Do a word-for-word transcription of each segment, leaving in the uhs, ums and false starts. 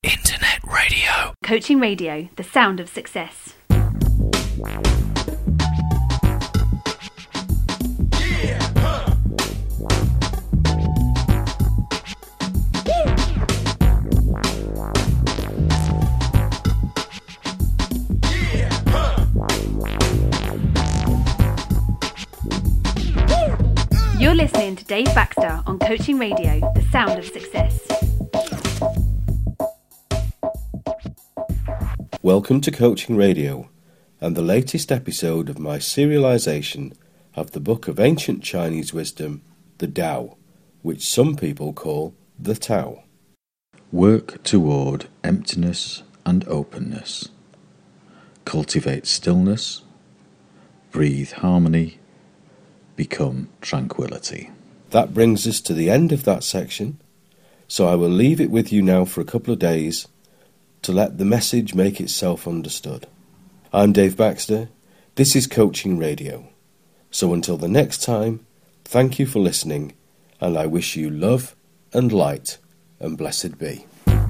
Internet radio. Coaching Radio, the sound of success. You're listening to Dave Baxter on Coaching Radio, the sound of success. Welcome to Coaching Radio and the latest episode of my serialization of the book of ancient Chinese wisdom, the Tao, which some people call the Tao. Work toward emptiness and openness. Cultivate stillness. Breathe harmony. Become tranquility. That brings us to the end of that section, so I will leave it with you now for a couple of days to let the message make itself understood. I'm Dave Baxter. This is Coaching Radio. So until the next time, thank you for listening, and I wish you love and light, and blessed be.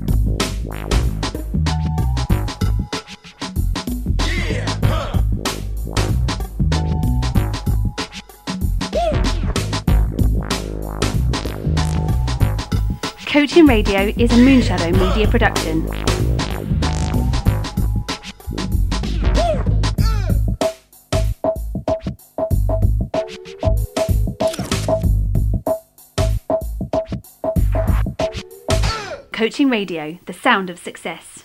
Coaching Radio is a Moonshadow Media production. Coaching Radio, the sound of success.